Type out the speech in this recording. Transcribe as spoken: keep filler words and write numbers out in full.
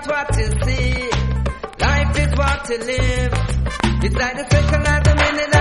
what you see. Life is what you live. It's like the circle of the minute